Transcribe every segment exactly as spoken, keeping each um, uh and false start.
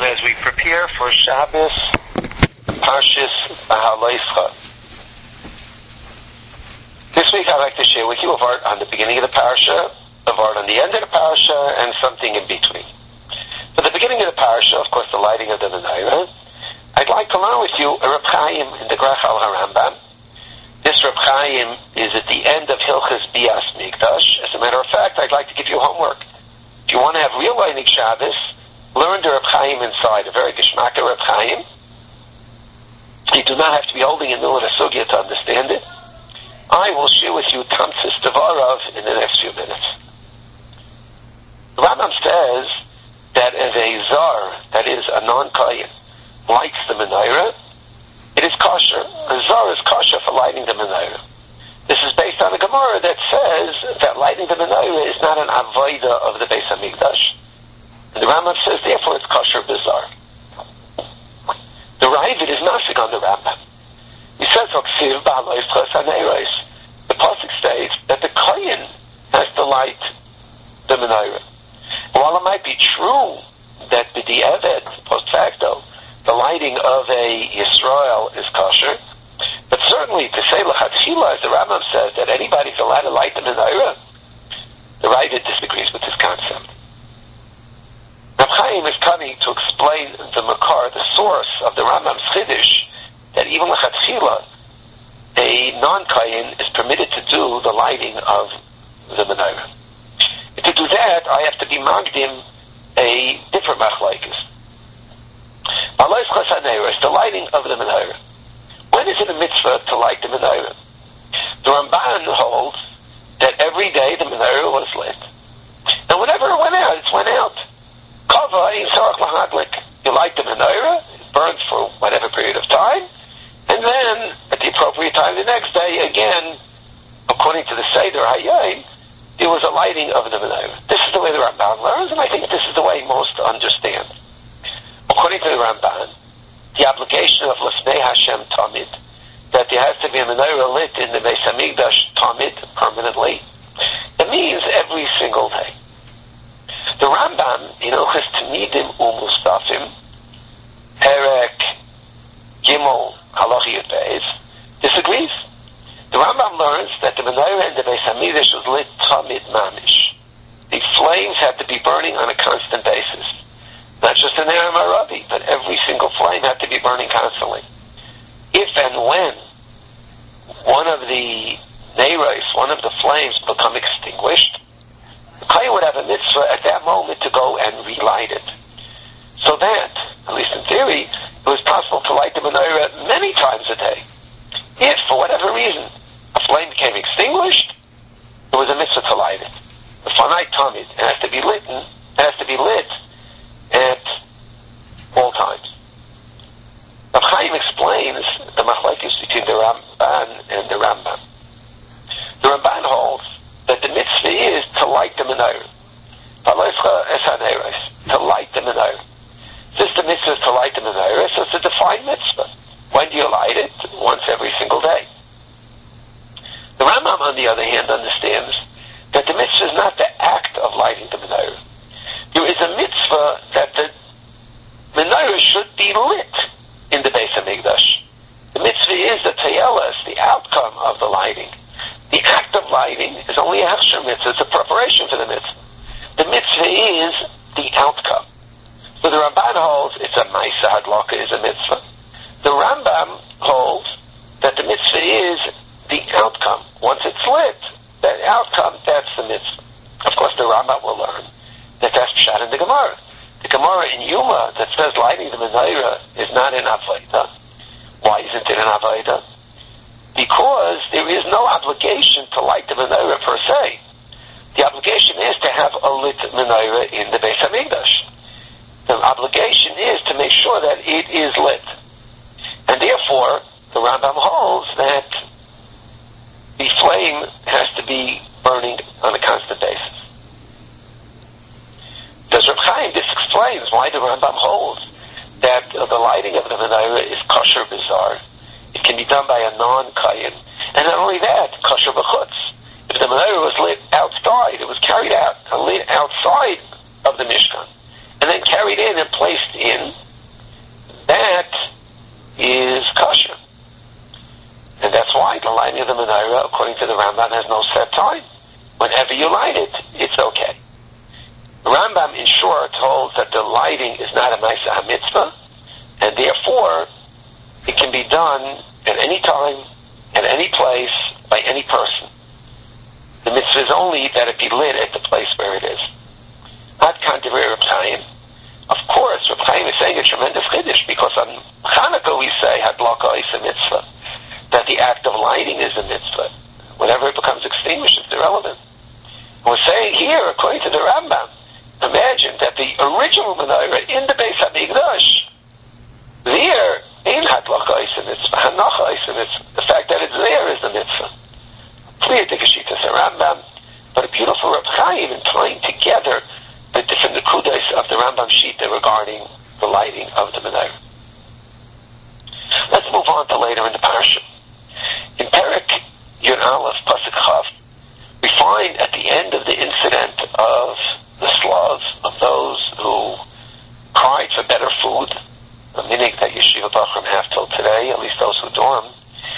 as we prepare for Shabbos, Parshas Beha'aloscha. This week I'd like to share with you a vart on the beginning of the parsha, a vart on the end of the parsha, and something in between. For the beginning of the parsha, of course, the lighting of the menorah, I'd like to learn with you a Reb Chaim in the Grach al HaRambam. This Reb Chaim is at the end of Hilchas Bias Mikdash. As a matter of fact, I'd like to give you homework. If you want to have real lighting Shabbos, learn the Reb Chaim inside, a very geschmack of Reb Chaim. You do not have to be holding in the middle of a sugya to understand it. I will share with you Tamtzis Devarav in the next few minutes. The Rambam says that as a zar, that is a non-kayin, lights the menorah, it is kosher. A zar is kosher for lighting the menorah. This is based on a Gemara that says that lighting the menorah is not an avodah of the Beis Hamikdash. And the Rambam says, therefore, it's kosher bizarre. The Ravid is nafsik on the Rambam. He says, the pasuk states that the kohen has to light the menorah. While it might be true that b'di'evet, post facto, the lighting of a Yisrael is kosher, but certainly to say l'chatchila, as the Rambam says, that anybody's allowed to light the menorah, the Ravid disagrees with this concept. Reb Chaim is coming to explain the makar, the source of the Rambam's chiddush, that even l'chatchila, a non-kayin is permitted to do the lighting of the menorah. And to do that, I have to be magdim a different machlokes. The lighting of the menorah. When is it a mitzvah to light the menorah? The Ramban holds that every day the menorah was lit. And whenever it went out, it went out. Kava in sarach lahadlik. You light the menorah, it burns for whatever period of time, and then at the appropriate time the next day, again, according to the Seder Hayom, there was a lighting of the menorah. This is the way the Ramban learns, and I think this is the way most understand. According to the Ramban, the obligation of L'fnei Hashem Tamid, that there has to be a menorah lit in the Beis Hamikdash Tamid, permanently, it means every single day. The Rambam, you know, has Tamidim Umustafim, Perek Gimel Halachi Yud Beis, disagrees. The Rambam learns that the menorah in the Beis Hamikdash was lit Tamid Mamish. The flames had to be burning on a constant basis. Not just in Erev Arabi, but every single flame had to be burning constantly. If and when one of the neiros, one of the flames become extinguished, the kohen would have a mitzvah at that moment to go and relight it. So that, at least in theory, it was possible to light the menorah many times a day. If, for whatever reason, a flame became extinguished, there was a mitzvah to light it. The fanai tamid, it has to be lit, it has to be lit at all times. Reb Chaim explains the machlokes between the Ramban and the Rambam. The Ramban holds that the mitzvah is to light the menorah. To light the menorah. Since the mitzvah is to light the menorah, so it's a defined mitzvah. When do you light it? Once every single day. The Rambam, on the other hand, understands that the mitzvah is not the act of lighting the menorah. There is a mitzvah that the menorah should be lit in the Beis Hamikdash. The mitzvah is the tayelas, the outcome of the lighting. The act of lighting is only a hechsher mitzvah. It's a preparation for the mitzvah. The mitzvah is the outcome. So the Ramban holds it's a ma'aseh hadlaka is a mitzvah. The Rambam holds that the mitzvah is the outcome. Once it's lit, that outcome, that's the mitzvah. Of course, the Rambam will learn that that's pshat in the Gemara. The Gemara in Yuma that says lighting the menorah is not an avodah. Why isn't it an avodah? Because there is no obligation to light the menorah per se. The obligation is to have a lit menorah in the Beis Hamikdash. The obligation is to make sure that it is lit. And therefore, the Rambam holds that the flame has to be burning on a constant basis. Does Reb Chaim, this explains why the Rambam holds that uh, the lighting of the menorah is kosher bizarre. It can be done by a non-kayin. And not only that, kosher b'chutz. If the menorah was lit outside, it was carried out, lit outside of the Mishkan, and then carried in and placed in the menorah, according to the Rambam, has no set time. Whenever you light it, it's okay. The Rambam, in short, holds that the lighting is not a Ma'aseh HaMitzvah, and therefore it can be done at any time, at any place, by any person. The mitzvah is only that it be lit at the place where it is. Ad kan divrei Reb Chaim. Of course, Reb Chaim is saying a tremendous chiddush, because on Hanukkah we say Hadlaka is a mitzvah, that the act of lighting is a mitzvah. Whenever it becomes extinguished, it's irrelevant. We're saying here, according to the Rambam, imagine that the original menorah in the Beis HaMikdash, there, in Hadlaka is a mitzvah, Hanacha is a mitzvah. The fact that it's there is the mitzvah. Clear the Geshitas Rambam, but a beautiful Reb Chaim in tying together the different nekudas of the Rambam Shita regarding the lighting of the menorah. Let's move on to later in the parsha. In Perek Yud Aleph Pasuk Chav, we find at the end of the incident of the Slavs, of those who cried for better food, a minig that Yeshiva Bachram have till today, at least those who dorm,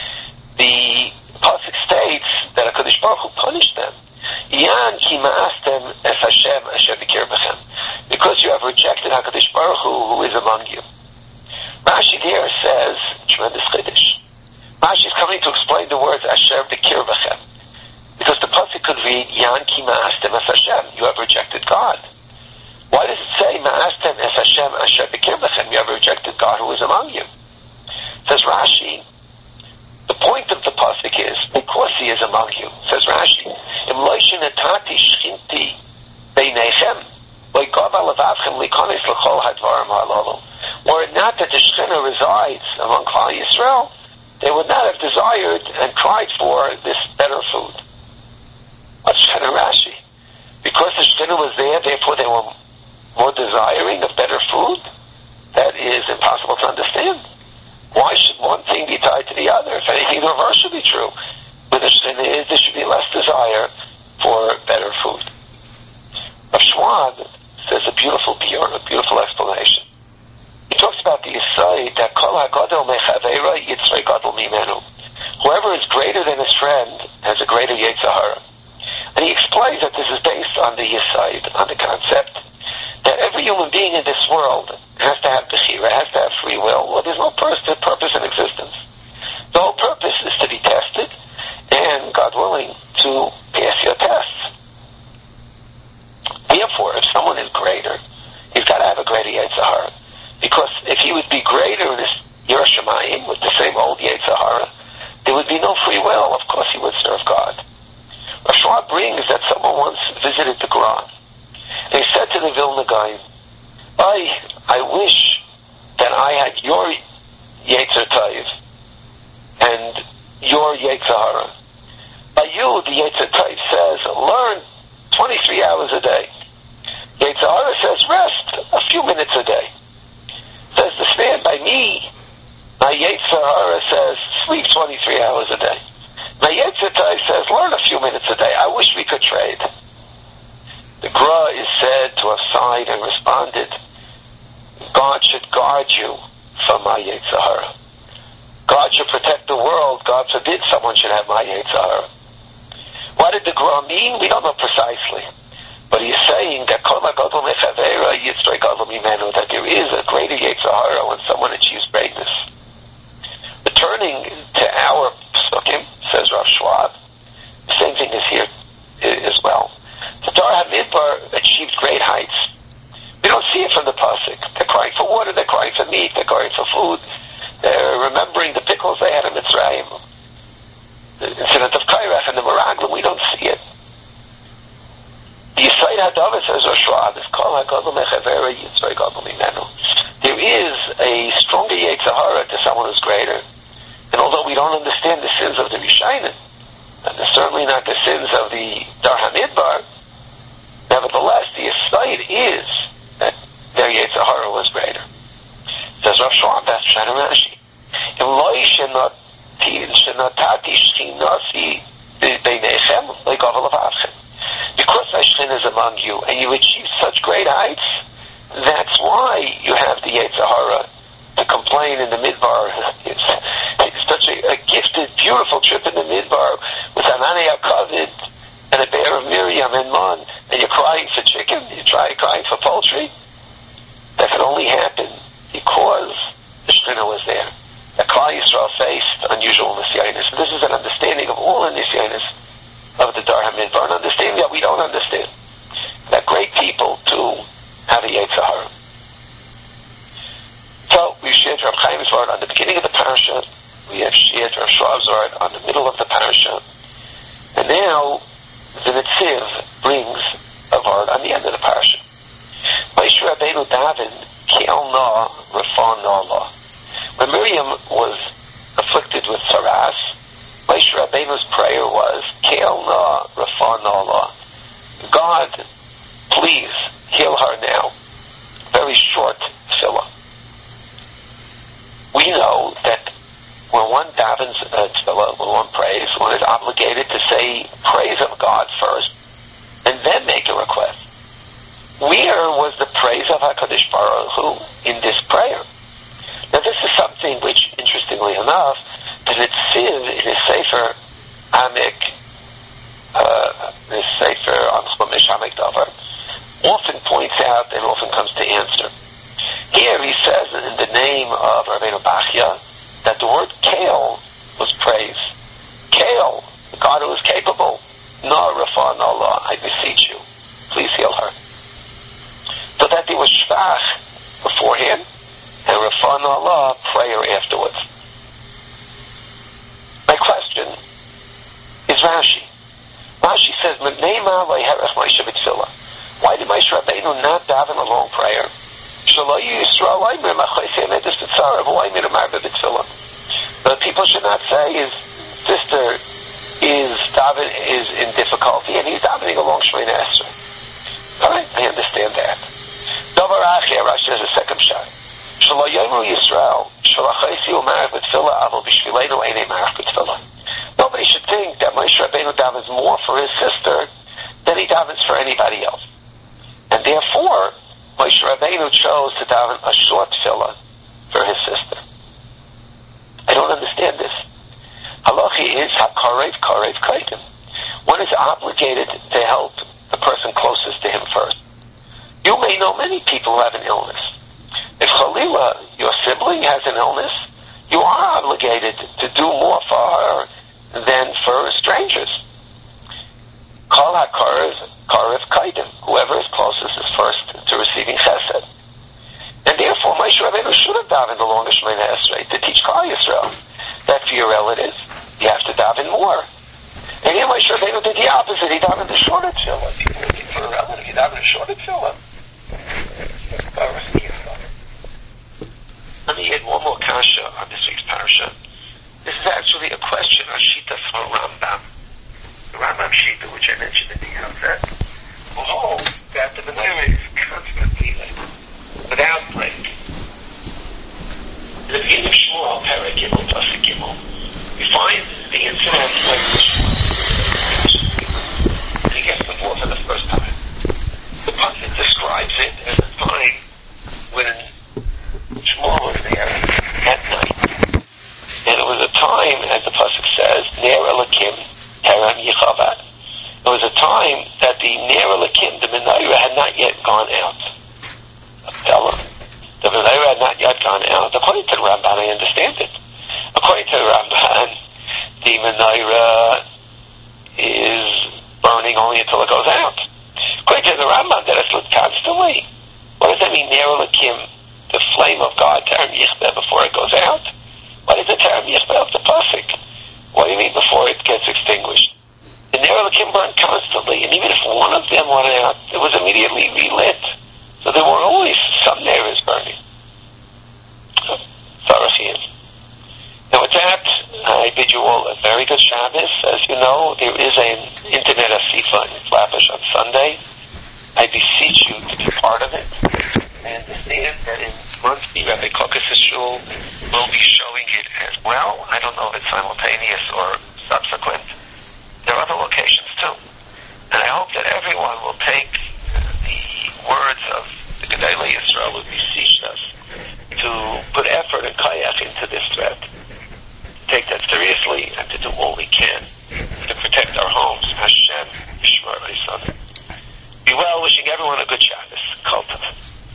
the Pasuk states that HaKadosh Baruch Hu punished them. Yan ki ma'astem es Hashem asher b'kirbechem, because you have rejected HaKadosh Baruch Hu, who is among you. Rashi there says, tremendous chiddush. Rashi is coming to explain the words asher b'kirbechem, because the pasuk could read Yan ki ma'astem es Hashem, you have rejected God. Why does it say ma'astem es Hashem asher b'kirbechem, you have rejected God who is among you? Says Rashi, the point of the pasuk is because he is among you. Says Rashi, Im loishin etati shchinti beinechem, loikav alavavchem likonis l'chol hadvarim halalu. Were it not that the Shekhinah resides among Klal Yisrael, they would not have desired and cried for this better food. What's Shekhinah Rashi? Because the Shekhinah was there, therefore they were more desiring of better food? That is impossible to understand. Why should one thing be tied to the other? If anything, the reverse should be true. Where the Shekhinah is, there should be less desire for better food. Rav Schwab says a beautiful, pure, a beautiful explanation. He talks about the Yisai that Kol HaGadol Mechaveira Yitzrei Gadol Mimenu. Whoever is greater than his friend has a greater Yetzer Hara. And he explains that this is based on the Yisai, on the concept that every human being in this world has to have bechira, has to have free will. Well, there's no purpose, purpose in existence. The whole purpose is to be tested, and, God willing, to pass your tests. Therefore, if someone is greater, he's got to have a greater Yetzer Hara. Because if he would be greater in his Yerushalayim, with the same old Yetzer Hara, there would be no free will. Of course he would serve God. Rav Schwab brings that someone once visited the Quran. They said to the Vilna Gaon, I, I wish that I had your Yetzer Tov and your Yetzer Hara. By you, the Yetzer Tov says, learn twenty-three hours a day. Yetzer Hara says, rest a few minutes a day. Says to stand by me, my Yetzer Hara says, sleep twenty-three hours a day. My Yetzer Tov says, learn a few minutes a day. I wish we could trade. The Gra is said to have sighed and responded, God should guard you from my Yetzer Hara. God should protect the world. God forbid someone should have my Yetzer Hara. What did the Gra mean? We don't know precisely. But he's saying that Kol HaGadol Mechaveira Yitzrei Gadol Mimenu, that there is a greater Yetzer Hara when someone achieves greatness. Returning to our Psukim, says Rav Schwab, the same thing is here as well. The Dar HaMidbar achieved great heights. We don't see it from the pasuk. They're crying for water, they're crying for meat, they're crying for food. They're remembering the pickles they had in Mitzrayim. The incident of Kairach and the Meraglim, we don't see it. The Yisai HaDavar says, Rav Schwab, is Kol HaGadol Mechaveira Yitzrei Gadol Mimenu. There is a stronger Yetzer Hara to someone who's greater. And although we don't understand the sins of the Rishayim, and certainly not the sins of the Dar HaMidbar, nevertheless, the aside is that their Yetzer Hara was greater. Says Rav Schwab, that's Shana Rashi. Im loy shenatati shchinasi beinechem legav alavavchem. Because Hashem is among you, and you achieve such great heights, that's why you have the Yetzer Hara to complain in the Midbar. It's, it's such a, a gifted, beautiful trip in the Midbar with Anani HaKavid and a bear of Miriam and Mon, and you're crying for chicken, you try crying for poultry, that could only happen because the Shekhinah was there. That Klal Yisrael faced unusual Nisyonis. This is an understanding of all the Nisyonis of the Dar HaMidbar, an understanding that we don't understand. That great people, too, have a Yetzer Hara. So, we shared Rav Chaim's word on the beginning of the parasha, we have shared Rav Shrav's word on the middle of the parasha, and now the Netziv brings a word on the end of the parasha. Moshe Rabbeinu daven ki el na rafah na la. When Miriam was afflicted with saras, Moshe Rabbeinu's prayer was ki el na rafah na la. God, please heal her now. Very short tefillah. We know that when one davens a tefillah, when one prays, one is obligated to say praise of God first, and then make a request. Where was the praise of HaKadosh Baruch Hu in this prayer? Now this is something which, interestingly enough, the Netziv in his Sefer Amek, uh, his Sefer on Chumash Amek Davar, often points out and often comes to answer. Here he says in the name of Rabbeinu Bachya that the word Kael was praise. Kael, the God who is capable. No Rafah, no law, I beseech you, please heal her. So that there was shvach beforehand and Rafah, no law, prayer afterwards. My question is Rashi. Rashi says, why did Moshe Rabbeinu not daven a long prayer? The people should not say his sister is daven, is in difficulty and he's davening a long Shemona Esrei. Alright, I understand that. Davar Achia, Rashi has a second shot. Nobody should think that Moshe Rabbeinu davens more for his sister than he davens for anybody else. And therefore, Moshe Rabbeinu chose to daven a short tefillah for his sister. I don't understand this. Halachi is hakarev karev kaidim. One is obligated to help the person closest to him first. You may know many people who have an illness. If Chalila, your sibling, has an illness, you are obligated to do more for her than for strangers. Kol hakarev karev kaidim. Whoever is closest is first to receiving chesed. And therefore, Moshe Rabbeinu should have davened the longest Shemona Esrei to teach Klal Yisrael that for your relatives, you have to daven more. And here Moshe Rabbeinu did the opposite. He davened the shorter tefillah. People looking for a relative, he davened a shorter tefillah. Let me add one more kasha on this week's parasha. This is actually a question on Shita from Rambam. The Rambam Shita, which I mentioned at the outset, behold that the menorah is constantly lit, without break. In the beginning of Shmuel, Perek Gimel, Pasuk Gimel, we find the incident when Shmuel, he gets the war for the first time. The Pasuk describes it as a time when Shmuel was there at night. And it was a time, as the Pasuk says, Ner Elokim Terem Yichaved. It was a time that the Ner Elokim, the menorah, had not yet gone out. The menorah had not yet gone out. According to the Ramban, I understand it. According to the Ramban, the menorah is burning only until it goes out. According to the Ramban, that it's lit constantly. What does that mean, Ner Elokim, the flame of God, Terem Yichbeh, before it goes out? What is the Terem Yichbeh of the Pasuk? What do you mean before it gets extinguished? The Ner Elokim burned constantly, and even if one of them went out, it was immediately relit. So there were always some Neras burning. Sarachim. Now with that, I bid you all a very good Shabbos. As you know, there is an internet asifa in Flatbush on Sunday. I beseech you to be part of it. I understand that in Monsey, Rabbi Kokos' shul will be showing it as well. I don't know if it's simultaneous or subsequent. There are other locations too. And I hope that everyone will take the words of the Gedolei Yisrael who beseeched us to put effort and kayak into this threat. Take that seriously and to do Be well, wishing everyone a good Shabbos. Kol Tov.